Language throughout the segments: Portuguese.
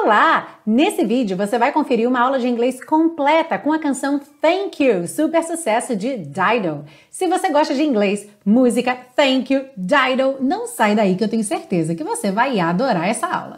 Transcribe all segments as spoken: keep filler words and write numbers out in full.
Olá! Nesse vídeo você vai conferir uma aula de inglês completa com a canção Thank You, super sucesso de Dido. Se você gosta de inglês, música, thank you, Dido, não sai daí que eu tenho certeza que você vai adorar essa aula.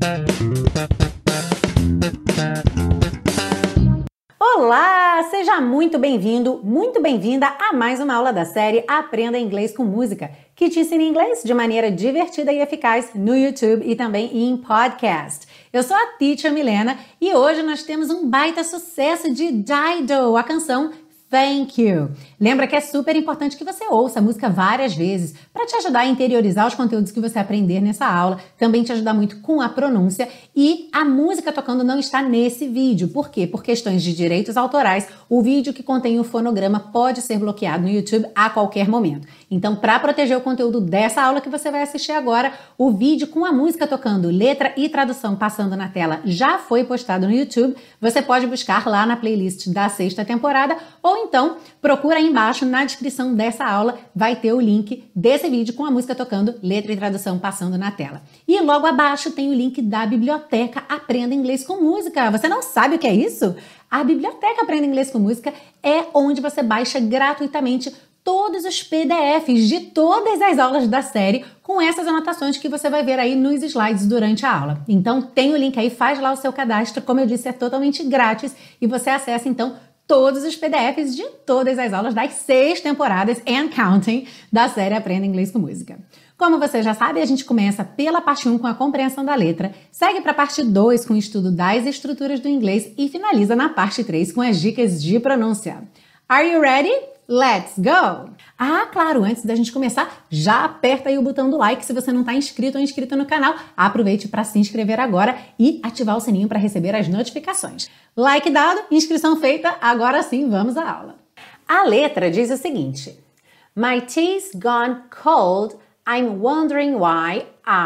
Olá! Seja muito bem-vindo, muito bem-vinda a mais uma aula da série Aprenda Inglês com Música, que te ensina inglês de maneira divertida e eficaz no YouTube e também em podcast. Eu sou a Teacher Milena e hoje nós temos um baita sucesso de Dido, a canção Thank You. Lembra que é super importante que você ouça a música várias vezes para te ajudar a interiorizar os conteúdos que você aprender nessa aula, também te ajudar muito com a pronúncia, e a música tocando não está nesse vídeo. Por quê? Por questões de direitos autorais, o vídeo que contém o fonograma pode ser bloqueado no YouTube a qualquer momento. Então, para proteger o conteúdo dessa aula que você vai assistir agora, o vídeo com a música tocando, letra e tradução passando na tela já foi postado no YouTube. Você pode buscar lá na playlist da sexta temporada, ou então procura aí embaixo na descrição dessa aula, vai ter o link desse vídeo com a música tocando, letra e tradução passando na tela. E logo abaixo tem o link da biblioteca Aprenda Inglês com Música. Você não sabe o que é isso? A biblioteca Aprenda Inglês com Música é onde você baixa gratuitamente todos os P D Fs de todas as aulas da série, com essas anotações que você vai ver aí nos slides durante a aula. Então tem o link aí, faz lá o seu cadastro, como eu disse, é totalmente grátis e você acessa então todos os P D Fs de todas as aulas das seis temporadas and counting da série Aprenda Inglês com Música. Como você já sabe, a gente começa pela parte um com a compreensão da letra, segue para a parte dois com o estudo das estruturas do inglês e finaliza na parte três com as dicas de pronúncia. Are you ready? Let's go! Ah, claro, antes da gente começar, já aperta aí o botão do like se você não está inscrito ou inscrita no canal. Aproveite para se inscrever agora e ativar o sininho para receber as notificações. Like dado, inscrição feita, agora sim vamos à aula. A letra diz o seguinte: My tea's gone cold, I'm wondering why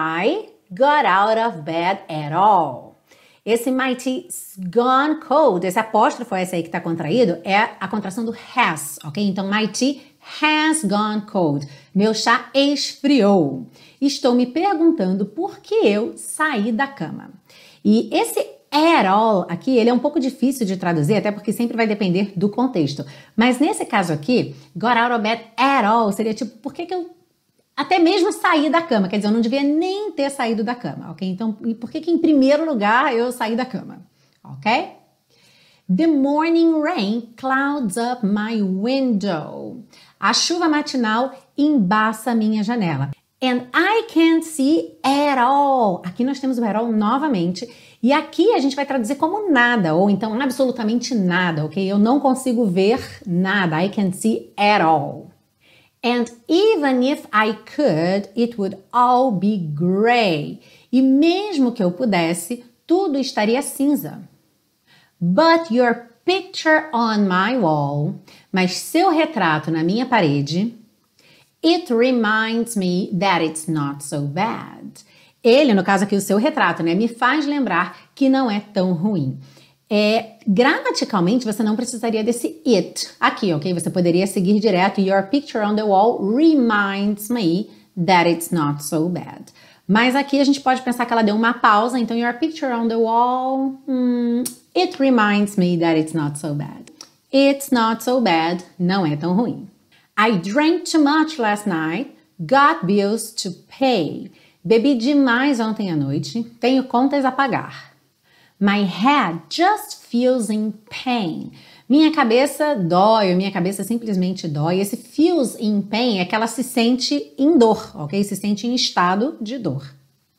I got out of bed at all. Esse my tea's gone cold, esse apóstrofo, esse aí que está contraído, é a contração do has, ok? Então, my tea has gone cold. Meu chá esfriou. Estou me perguntando por que eu saí da cama. E esse at all aqui, ele é um pouco difícil de traduzir, até porque sempre vai depender do contexto. Mas nesse caso aqui, got out of bed at all, seria tipo, por que que eu até mesmo sair da cama? Quer dizer, eu não devia nem ter saído da cama, ok? Então, por que que em primeiro lugar eu saí da cama, ok? The morning rain clouds up my window. A chuva matinal embaça minha janela. And I can't see at all. Aqui nós temos o at all novamente. E aqui a gente vai traduzir como nada, ou então absolutamente nada, ok? Eu não consigo ver nada. I can't see at all. And even if I could, it would all be gray. E mesmo que eu pudesse, tudo estaria cinza. But your picture on my wall, mas seu retrato na minha parede, it reminds me that it's not so bad. Ele, no caso aqui, o seu retrato, né, me faz lembrar que não é tão ruim. É, gramaticalmente, você não precisaria desse it aqui, ok? Você poderia seguir direto. Your picture on the wall reminds me that it's not so bad. Mas aqui a gente pode pensar que ela deu uma pausa. Então, your picture on the wall, hmm, it reminds me that it's not so bad. It's not so bad. Não é tão ruim. I drank too much last night. Got bills to pay. Bebi demais ontem à noite. Tenho contas a pagar. My head just feels in pain. Minha cabeça dói, minha cabeça simplesmente dói. Esse feels in pain é que ela se sente em dor, ok? Se sente em estado de dor.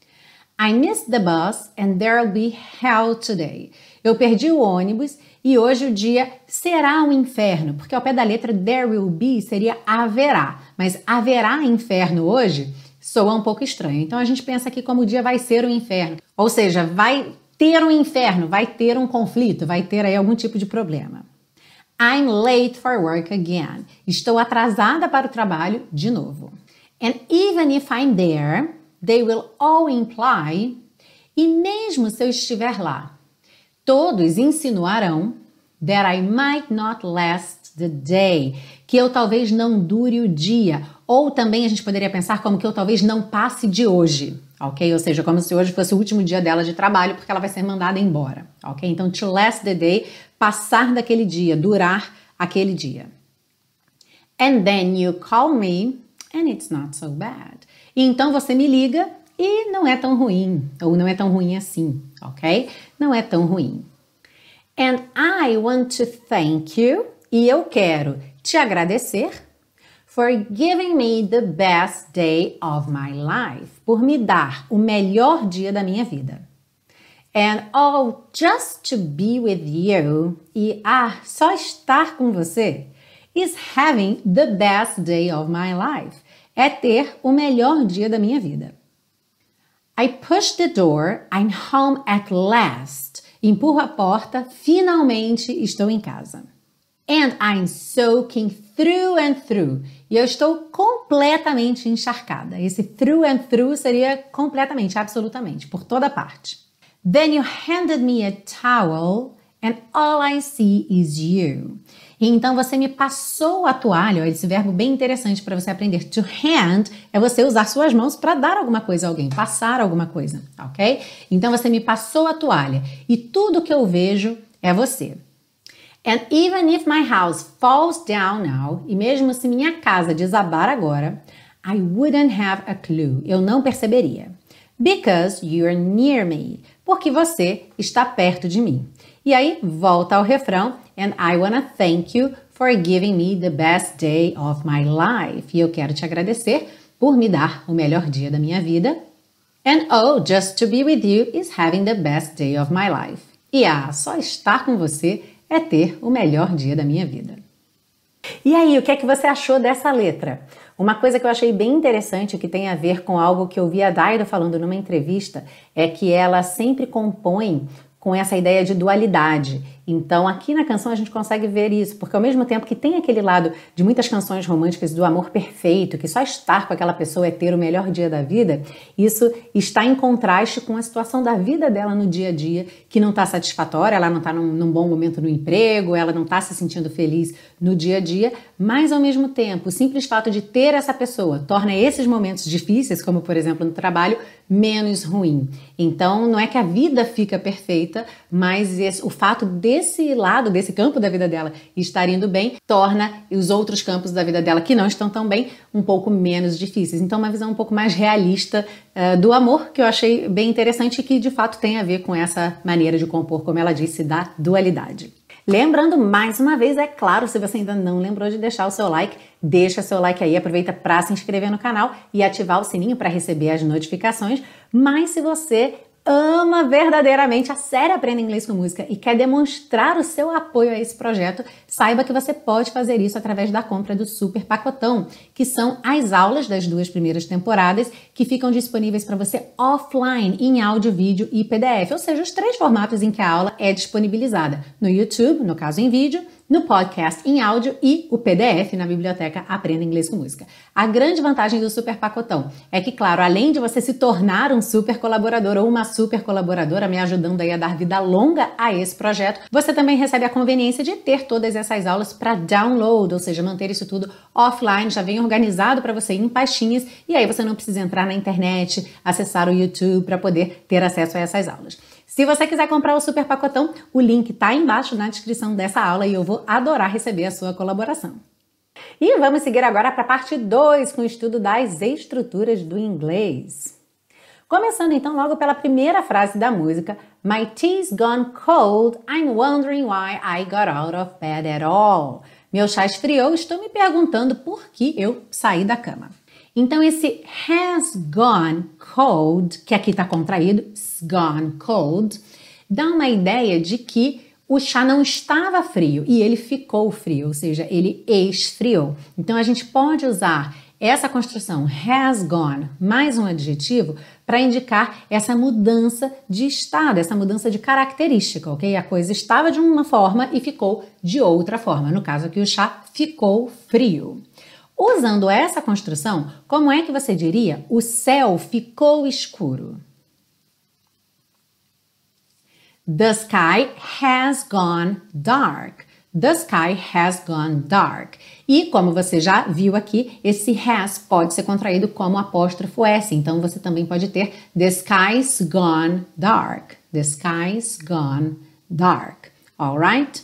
I missed the bus and there'll be hell today. Eu perdi o ônibus e hoje o dia será um inferno, porque ao pé da letra there will be seria haverá, mas haverá inferno hoje soa um pouco estranho. Então a gente pensa aqui como o dia vai ser um inferno, ou seja, vai ter um inferno, vai ter um conflito, vai ter aí algum tipo de problema. I'm late for work again. Estou atrasada para o trabalho de novo. And even if I'm there, they will all imply. E mesmo se eu estiver lá, todos insinuarão that I might not last the day. Que eu talvez não dure o dia. Ou também a gente poderia pensar como que eu talvez não passe de hoje. ok? Ou seja, como se hoje fosse o último dia dela de trabalho, porque ela vai ser mandada embora, ok? Então, to last the day, passar daquele dia, durar aquele dia. And then you call me, and it's not so bad. E então você me liga e não é tão ruim, ou não é tão ruim assim, ok? Não é tão ruim. And I want to thank you, e eu quero te agradecer for giving me the best day of my life, por me dar o melhor dia da minha vida. And oh, just to be with you, e ah, só estar com você, is having the best day of my life, é ter o melhor dia da minha vida. I push the door, I'm home at last. Empurro a porta, finalmente estou em casa. And I'm soaking through and through. E eu estou completamente encharcada. Esse through and through seria completamente, absolutamente, por toda parte. Then you handed me a towel and all I see is you. E então você me passou a toalha, esse verbo bem interessante para você aprender. To hand é você usar suas mãos para dar alguma coisa a alguém, passar alguma coisa, ok? Então você me passou a toalha e tudo que eu vejo é você. And even if my house falls down now, e mesmo se minha casa desabar agora, I wouldn't have a clue, eu não perceberia. Because you're near me, porque você está perto de mim. E aí, volta ao refrão, and I wanna thank you for giving me the best day of my life. E eu quero te agradecer por me dar o melhor dia da minha vida. And oh, just to be with you is having the best day of my life. E ah, só estar com você é ter o melhor dia da minha vida. E aí, o que é que você achou dessa letra? Uma coisa que eu achei bem interessante, que tem a ver com algo que eu vi a Daido falando numa entrevista, é que ela sempre compõe com essa ideia de dualidade. Então, aqui na canção a gente consegue ver isso, porque ao mesmo tempo que tem aquele lado de muitas canções românticas do amor perfeito, que só estar com aquela pessoa é ter o melhor dia da vida, isso está em contraste com a situação da vida dela no dia a dia, que não está satisfatória, ela não está num, num bom momento no emprego, ela não está se sentindo feliz no dia a dia, mas ao mesmo tempo, o simples fato de ter essa pessoa torna esses momentos difíceis, como por exemplo no trabalho, menos ruim. Então, não é que a vida fica perfeita, mas esse, o fato desse lado, desse campo da vida dela estar indo bem, torna os outros campos da vida dela que não estão tão bem, um pouco menos difíceis. Então, uma visão um pouco mais realista uh, do amor, que eu achei bem interessante e que de fato tem a ver com essa maneira de compor, como ela disse, da dualidade. Lembrando mais uma vez, é claro, se você ainda não lembrou de deixar o seu like, deixa seu like aí, aproveita para se inscrever no canal e ativar o sininho para receber as notificações. Mas se você ama verdadeiramente a série Aprenda Inglês com Música e quer demonstrar o seu apoio a esse projeto, saiba que você pode fazer isso através da compra do Super Pacotão, que são as aulas das duas primeiras temporadas que ficam disponíveis para você offline, em áudio, vídeo e P D F, ou seja, os três formatos em que a aula é disponibilizada, no YouTube, no caso em vídeo, no podcast em áudio e o P D F na biblioteca Aprenda Inglês com Música. A grande vantagem do Super Pacotão é que, claro, além de você se tornar um super colaborador ou uma super colaboradora, me ajudando aí a dar vida longa a esse projeto, você também recebe a conveniência de ter todas essas aulas para download, ou seja, manter isso tudo offline, já vem organizado para você em pastinhas, e aí você não precisa entrar na internet, acessar o YouTube para poder ter acesso a essas aulas. Se você quiser comprar o Super Pacotão, o link está embaixo na descrição dessa aula e eu vou adorar receber a sua colaboração. E vamos seguir agora para a parte dois, com o estudo das estruturas do inglês. Começando então logo pela primeira frase da música, My tea's gone cold, I'm wondering why I got out of bed at all. Meu chá esfriou, estou me perguntando por que eu saí da cama. Então esse has gone cold, que aqui está contraído, gone cold, dá uma ideia de que o chá não estava frio e ele ficou frio, ou seja, ele esfriou. Então a gente pode usar essa construção has gone mais um adjetivo para indicar essa mudança de estado, essa mudança de característica, ok? A coisa estava de uma forma e ficou de outra forma. No caso aqui, o chá ficou frio. Usando essa construção, como é que você diria o céu ficou escuro? The sky has gone dark. The sky has gone dark. E como você já viu aqui, esse has pode ser contraído como apóstrofo S. Então você também pode ter the sky's gone dark. The sky's gone dark. Alright?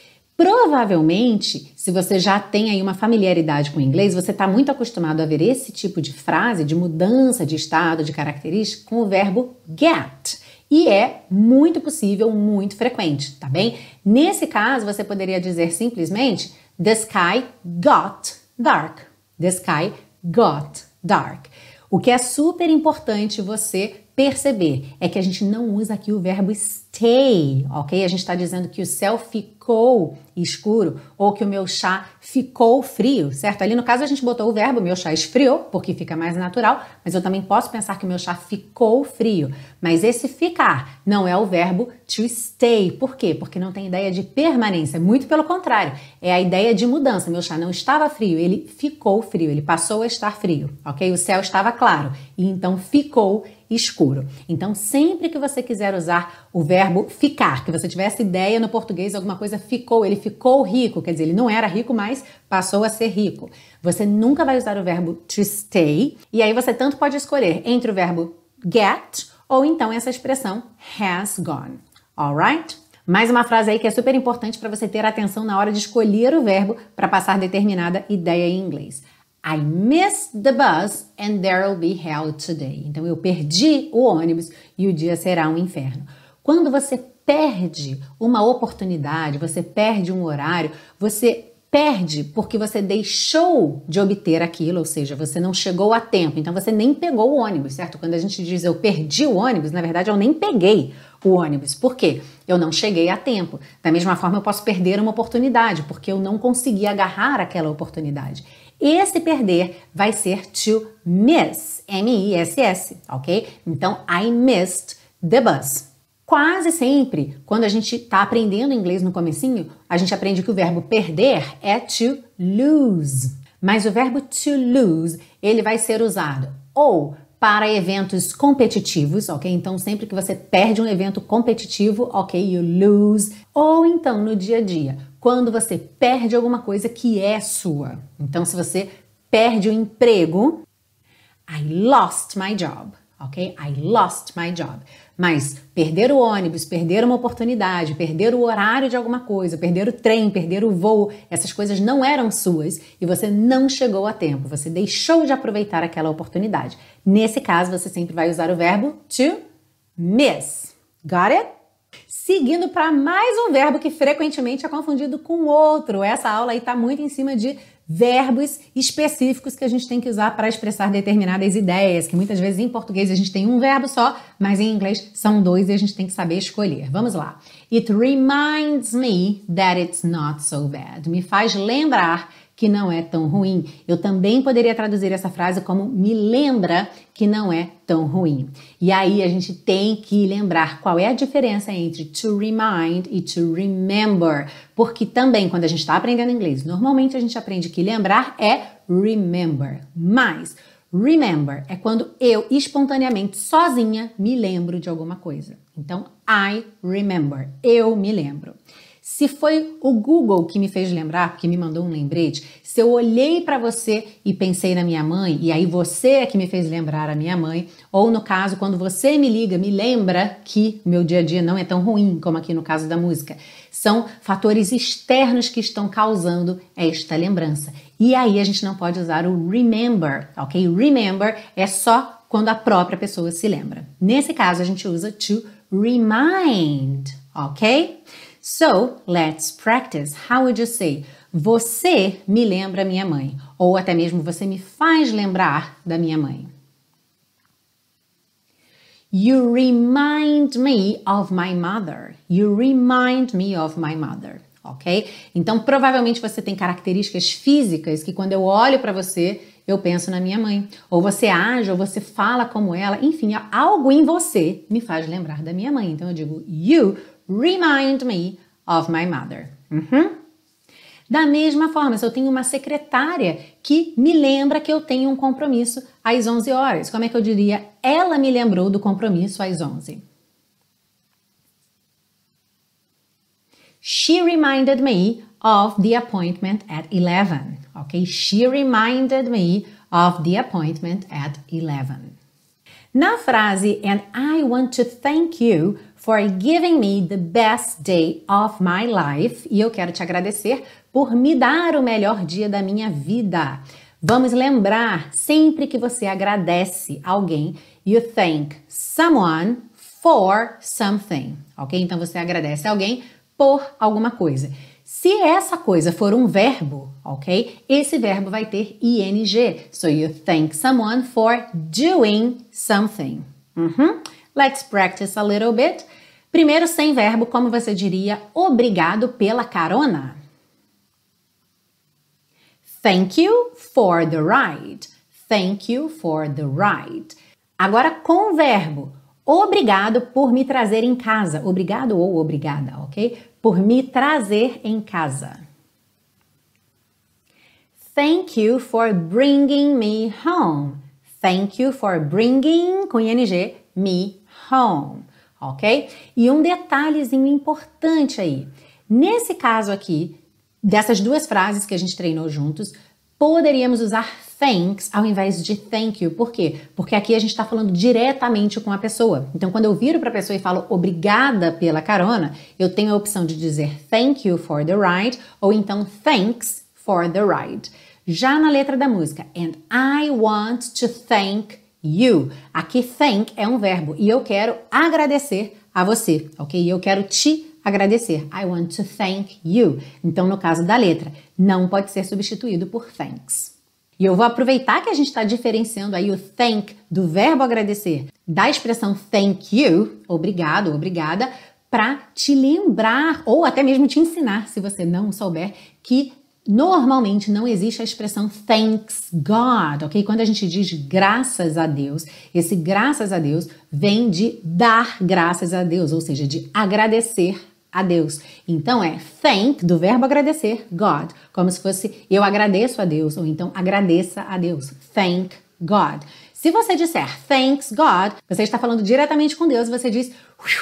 Provavelmente, se você já tem aí uma familiaridade com o inglês, você está muito acostumado a ver esse tipo de frase, de mudança de estado, de característica, com o verbo get. E é muito possível, muito frequente, tá bem? Nesse caso, você poderia dizer simplesmente the sky got dark. The sky got dark. O que é super importante você perceber é que a gente não usa aqui o verbo stay, ok? A gente está dizendo que o céu ficou escuro ou que o meu chá ficou frio, certo? Ali no caso a gente botou o verbo meu chá esfriou, porque fica mais natural, mas eu também posso pensar que o meu chá ficou frio. Mas esse ficar não é o verbo to stay. Por quê? Porque não tem ideia de permanência, muito pelo contrário. É a ideia de mudança. Meu chá não estava frio, ele ficou frio, ele passou a estar frio, ok? O céu estava claro e então ficou escuro. Então, sempre que você quiser usar o verbo ficar, que você tivesse ideia no português, alguma coisa ficou, ele ficou rico, quer dizer, ele não era rico, mas passou a ser rico. Você nunca vai usar o verbo to stay, e aí você tanto pode escolher entre o verbo get ou então essa expressão has gone. Alright? Mais uma frase aí que é super importante para você ter atenção na hora de escolher o verbo para passar determinada ideia em inglês. I missed the bus and there'll be hell today. Então, eu perdi o ônibus e o dia será um inferno. Quando você perde uma oportunidade, você perde um horário, você perde porque você deixou de obter aquilo, ou seja, você não chegou a tempo, então você nem pegou o ônibus, certo? Quando a gente diz eu perdi o ônibus, na verdade eu nem peguei o ônibus. Por quê? Eu não cheguei a tempo. Da mesma forma, eu posso perder uma oportunidade, porque eu não consegui agarrar aquela oportunidade. Esse perder vai ser to miss, M I S S, ok? Então, I missed the bus. Quase sempre, quando a gente está aprendendo inglês no comecinho, a gente aprende que o verbo perder é to lose. Mas o verbo to lose, ele vai ser usado ou para eventos competitivos, ok? Então, sempre que você perde um evento competitivo, ok, you lose. Ou então, no dia a dia, quando você perde alguma coisa que é sua. Então, se você perde o emprego, I lost my job, ok? I lost my job. Mas perder o ônibus, perder uma oportunidade, perder o horário de alguma coisa, perder o trem, perder o voo, essas coisas não eram suas e você não chegou a tempo, você deixou de aproveitar aquela oportunidade. Nesse caso, você sempre vai usar o verbo to miss. Got it? Seguindo para mais um verbo que frequentemente é confundido com outro. Essa aula aí está muito em cima de verbos específicos que a gente tem que usar para expressar determinadas ideias, que muitas vezes em português a gente tem um verbo só, mas em inglês são dois e a gente tem que saber escolher. Vamos lá. It reminds me that it's not so bad. Me faz lembrar que não é tão ruim. Eu também poderia traduzir essa frase como me lembra que não é tão ruim. E aí a gente tem que lembrar qual é a diferença entre to remind e to remember. Porque também quando a gente está aprendendo inglês, normalmente a gente aprende que lembrar é remember. Mas remember é quando eu espontaneamente, sozinha, me lembro de alguma coisa. Então, I remember. Eu me lembro. Se foi o Google que me fez lembrar, que me mandou um lembrete, se eu olhei para você e pensei na minha mãe, e aí você é que me fez lembrar a minha mãe, ou no caso, quando você me liga, me lembra que o meu dia a dia não é tão ruim, como aqui no caso da música. São fatores externos que estão causando esta lembrança. E aí a gente não pode usar o remember, ok? Remember é só quando a própria pessoa se lembra. Nesse caso, a gente usa to remind, ok? So, let's practice. How would you say? Você me lembra minha mãe. Ou até mesmo você me faz lembrar da minha mãe. You remind me of my mother. You remind me of my mother. Ok? Então, provavelmente você tem características físicas que quando eu olho para você, eu penso na minha mãe. Ou você age, ou você fala como ela. Enfim, algo em você me faz lembrar da minha mãe. Então, eu digo, you remind me of my mother. Uhum. Da mesma forma, se eu tenho uma secretária que me lembra que eu tenho um compromisso às onze horas, como é que eu diria? Ela me lembrou do compromisso às onze. She reminded me of the appointment at eleven. Ok? She reminded me of the appointment at eleven. Na frase, and I want to thank you for giving me the best day of my life. E eu quero te agradecer por me dar o melhor dia da minha vida. Vamos lembrar, sempre que você agradece alguém, you thank someone for something. Ok? Então você agradece alguém por alguma coisa. Se essa coisa for um verbo, ok? Esse verbo vai ter ing. So you thank someone for doing something. Uhum. Let's practice a little bit. Primeiro, sem verbo, como você diria obrigado pela carona? Thank you for the ride. Thank you for the ride. Agora com verbo. Obrigado por me trazer em casa. Obrigado ou obrigada, ok? Por me trazer em casa. Thank you for bringing me home. Thank you for bringing, com ing, me home, ok? E um detalhezinho importante aí. Nesse caso aqui, dessas duas frases que a gente treinou juntos, poderíamos usar thanks ao invés de thank you. Por quê? Porque aqui a gente está falando diretamente com a pessoa. Então, quando eu viro para a pessoa e falo obrigada pela carona, eu tenho a opção de dizer thank you for the ride ou então thanks for the ride. Já na letra da música, and I want to thank you. Aqui thank é um verbo e eu quero agradecer a você, ok? Eu quero te agradecer. I want to thank you. Então, no caso da letra, não pode ser substituído por thanks. E eu vou aproveitar que a gente está diferenciando aí o thank do verbo agradecer da expressão thank you, obrigado, obrigada, para te lembrar ou até mesmo te ensinar, se você não souber, que normalmente não existe a expressão thanks God, ok? Quando a gente diz graças a Deus, esse graças a Deus vem de dar graças a Deus, ou seja, de agradecer a Deus. Então é thank, do verbo agradecer, God, como se fosse eu agradeço a Deus, ou então agradeça a Deus, thank God. Se você disser thanks God, você está falando diretamente com Deus, você diz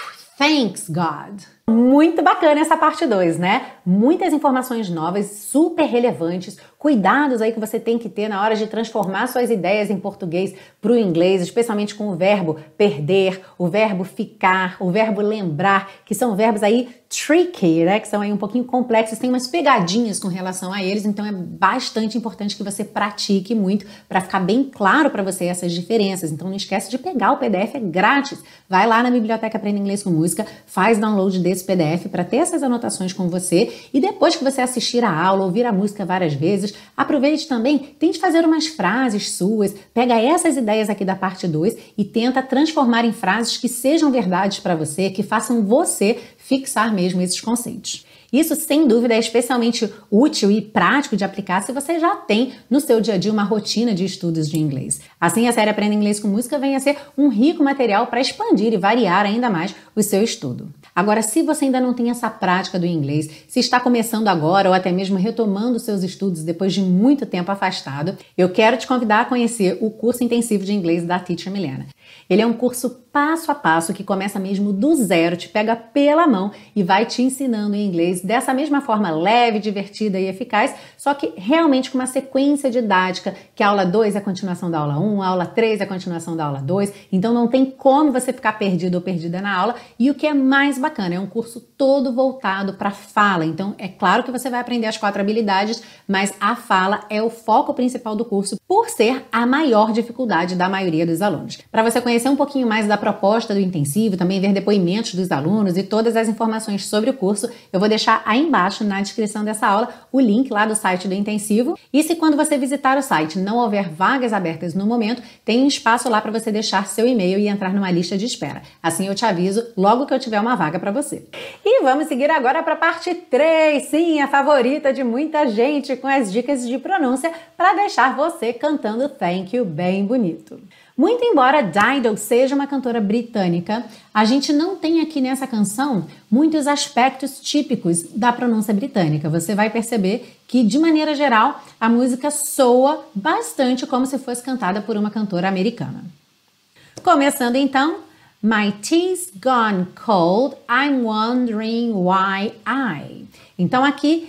thanks God. Muito bacana essa parte dois, né? Muitas informações novas, super relevantes, cuidados aí que você tem que ter na hora de transformar suas ideias em português para o inglês, especialmente com o verbo perder, o verbo ficar, o verbo lembrar, que são verbos aí tricky, né? Que são aí um pouquinho complexos, tem umas pegadinhas com relação a eles, então é bastante importante que você pratique muito para ficar bem claro para você essas diferenças. Então não esquece de pegar o P D F, é grátis. Vai lá na Biblioteca Aprenda Inglês com Música, faz download desse P D F para ter essas anotações com você e depois que você assistir a aula, ouvir a música várias vezes, aproveite também, tente fazer umas frases suas, pega essas ideias aqui da parte dois e tenta transformar em frases que sejam verdades para você, que façam você fixar mesmo esses conceitos. Isso, sem dúvida, é especialmente útil e prático de aplicar se você já tem no seu dia a dia uma rotina de estudos de inglês. Assim, a série Aprenda Inglês com Música vem a ser um rico material para expandir e variar ainda mais o seu estudo. Agora, se você ainda não tem essa prática do inglês, se está começando agora ou até mesmo retomando seus estudos depois de muito tempo afastado, eu quero te convidar a conhecer o curso intensivo de inglês da Teacher Milena. Ele é um curso passo a passo que começa mesmo do zero, te pega pela mão e vai te ensinando em inglês dessa mesma forma leve, divertida e eficaz, só que realmente com uma sequência didática, que a aula dois é a continuação da aula um, a aula três é a continuação da aula dois, então não tem como você ficar perdido ou perdida na aula. E o que é mais bacana, é um curso todo voltado para fala, então é claro que você vai aprender as quatro habilidades, mas a fala é o foco principal do curso, por ser a maior dificuldade da maioria dos alunos. Para você conhecer um pouquinho mais da proposta do intensivo, também ver depoimentos dos alunos e todas as informações sobre o curso, eu vou deixar aí embaixo na descrição dessa aula o link lá do site do intensivo. E se quando você visitar o site não houver vagas abertas no momento, tem um espaço lá para você deixar seu e-mail e entrar numa lista de espera. Assim eu te aviso logo que eu tiver uma vaga para você. E vamos seguir agora para a parte três, sim, a favorita de muita gente, com as dicas de pronúncia para deixar você cantando thank you bem bonito. Muito embora Dido seja uma cantora britânica, a gente não tem aqui nessa canção muitos aspectos típicos da pronúncia britânica. Você vai perceber que, de maneira geral, a música soa bastante como se fosse cantada por uma cantora americana. Começando então, My tea's gone cold, I'm wondering why I. Então aqui,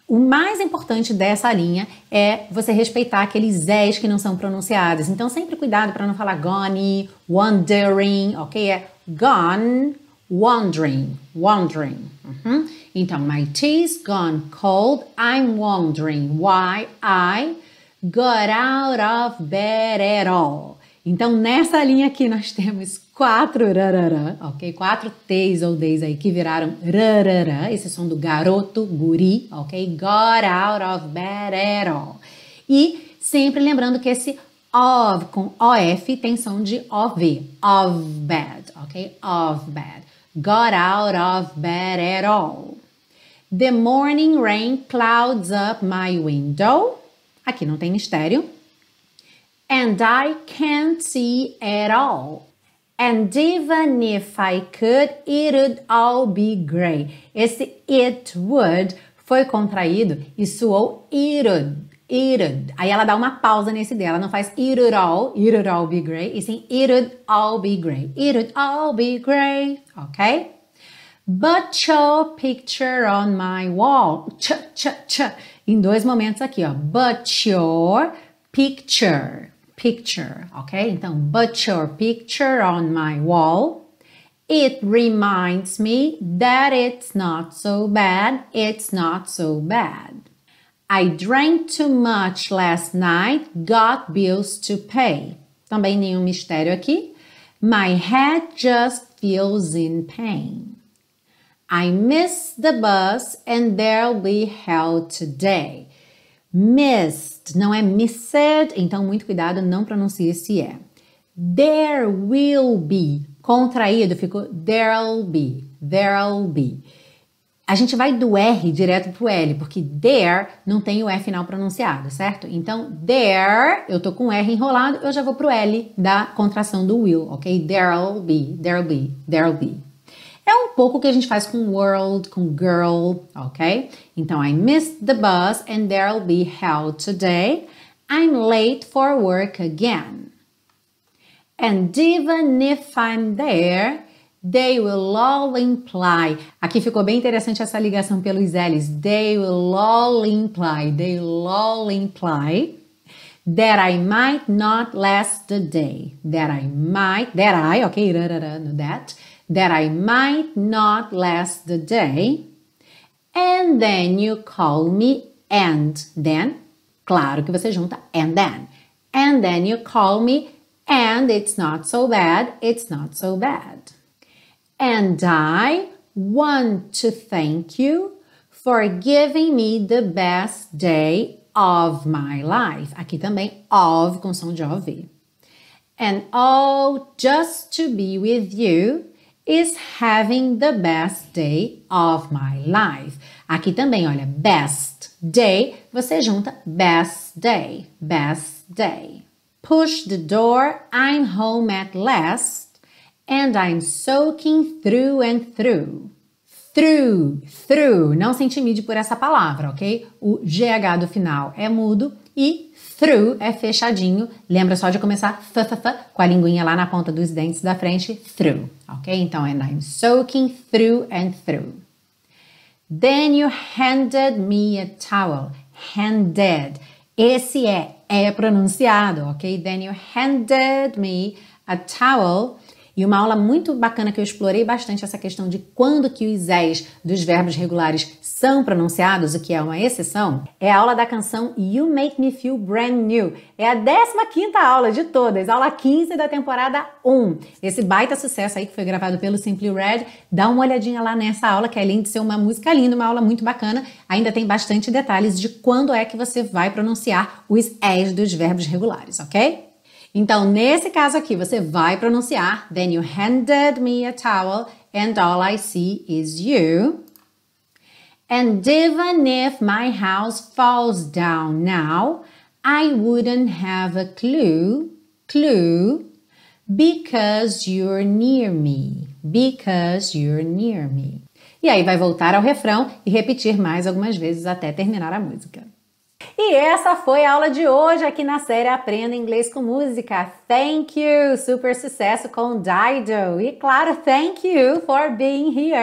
O mais importante dessa linha é você respeitar aqueles Z's que não são pronunciados. Então, sempre cuidado para não falar gone, wondering, ok? É gone, wondering, wondering. Uhum. Então, my tea's gone cold, I'm wondering why I got out of bed at all. Então, nessa linha aqui nós temos quatro rarará, ok? Quatro T's ou D's aí que viraram rarará, esse som do garoto, guri, ok? Got out of bed at all. E sempre lembrando que esse of com O F tem som de O V, of bed, ok? Of bed. Got out of bed at all. The morning rain clouds up my window. Aqui não tem mistério. And I can't see at all. And even if I could, it would all be gray. Esse it would foi contraído e soou it would, it would. Aí ela dá uma pausa nesse dela, não faz it would all, it would all be gray, e sim it would all be gray. It would all be gray, ok? But your picture on my wall. Ch, ch, ch. Em dois momentos aqui, ó. But your picture. Picture, ok? Então, but your picture on my wall. It reminds me that it's not so bad. It's not so bad. I drank too much last night. Got bills to pay. Também nenhum mistério aqui. My head just feels in pain. I missed the bus and there'll be hell today. Missed, não é missed, então muito cuidado, não pronuncie esse é. There will be, contraído, ficou there'll be, there'll be. A gente vai do R direto pro L, porque there não tem o E final pronunciado, certo? Então, there, eu tô com o R enrolado, eu já vou pro L da contração do will, ok? There'll be, there'll be, there'll be. É um pouco o que a gente faz com world, com girl, ok? Então, I missed the bus and there'll be hell today. I'm late for work again. And even if I'm there, they will all imply. Aqui ficou bem interessante essa ligação pelos L's. They will all imply, they will all imply that I might not last the day. That I might, that I, ok? No that. That I might not last the day, and then you call me and then, claro que você junta and then, and then you call me and it's not so bad, it's not so bad. And I want to thank you for giving me the best day of my life. Aqui também of com som de O V. And oh, just to be with you is having the best day of my life. Aqui também, olha, best day, você junta best day, best day. Push the door, I'm home at last, and I'm soaking through and through. Through, through, não se intimide por essa palavra, ok? O G H do final é mudo e through é fechadinho. Lembra só de começar f, f, f, com a linguinha lá na ponta dos dentes da frente, through, ok? Então, and I'm soaking through and through. Then you handed me a towel. Handed. Esse é, é pronunciado, ok? Then you handed me a towel. E uma aula muito bacana que eu explorei bastante essa questão de quando que os Z's dos verbos regulares são pronunciados, o que é uma exceção, é a aula da canção You Make Me Feel Brand New. É a décima quinta aula de todas, aula quinze da temporada um. Esse baita sucesso aí que foi gravado pelo Simply Red, dá uma olhadinha lá nessa aula, que além de ser uma música linda, uma aula muito bacana, ainda tem bastante detalhes de quando é que você vai pronunciar os E's dos verbos regulares, ok? Então, nesse caso aqui, você vai pronunciar Then you handed me a towel and all I see is you. And even if my house falls down now, I wouldn't have a clue, clue, because you're near me, because you're near me. E aí vai voltar ao refrão e repetir mais algumas vezes até terminar a música. E essa foi a aula de hoje aqui na série Aprenda Inglês com Música. Thank you! Super sucesso com Dido! E claro, thank you for being here!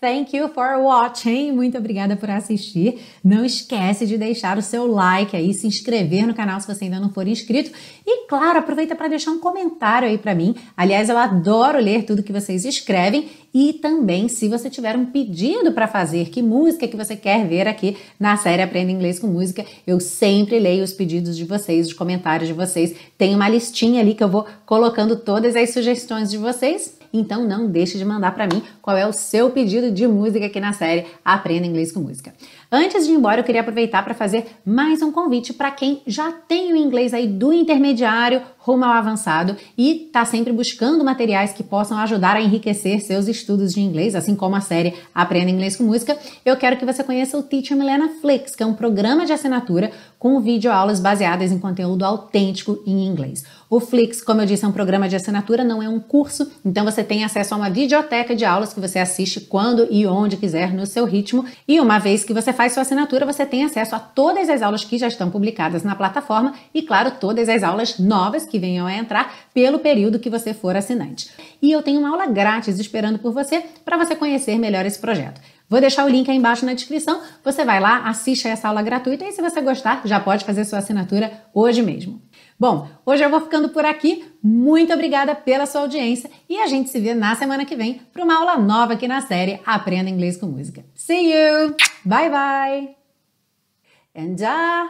Thank you for watching. Muito obrigada por assistir. Não esquece de deixar o seu like aí, se inscrever no canal se você ainda não for inscrito. E claro, aproveita para deixar um comentário aí para mim. Aliás, eu adoro ler tudo que vocês escrevem. E também, se você tiver um pedido para fazer, que música que você quer ver aqui na série Aprenda Inglês com Música, eu sempre leio os pedidos de vocês, os comentários de vocês. Tem uma listinha ali que eu vou colocando todas as sugestões de vocês. Então não deixe de mandar para mim qual é o seu pedido de música aqui na série Aprenda Inglês com Música. Antes de ir embora, eu queria aproveitar para fazer mais um convite para quem já tem o inglês aí do intermediário rumo ao avançado e está sempre buscando materiais que possam ajudar a enriquecer seus estudos de inglês, assim como a série Aprenda Inglês com Música. Eu quero que você conheça o Teacher Milena Flix, que é um programa de assinatura com videoaulas baseadas em conteúdo autêntico em inglês. O Flix, como eu disse, é um programa de assinatura, não é um curso, então você tem acesso a uma videoteca de aulas que você assiste quando e onde quiser no seu ritmo. E uma vez que você faz sua assinatura, você tem acesso a todas as aulas que já estão publicadas na plataforma e, claro, todas as aulas novas que venham a entrar pelo período que você for assinante. E eu tenho uma aula grátis esperando por você para você conhecer melhor esse projeto. Vou deixar o link aí embaixo na descrição, você vai lá, assiste a essa aula gratuita e se você gostar, já pode fazer sua assinatura hoje mesmo. Bom, hoje eu vou ficando por aqui, muito obrigada pela sua audiência e a gente se vê na semana que vem para uma aula nova aqui na série Aprenda Inglês com Música. See you! Bye bye! And I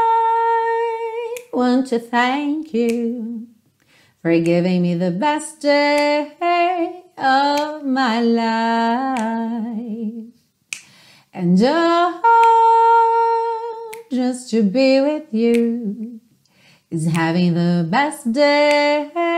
want to thank you for giving me the best day of my life. And oh, just to be with you is having the best day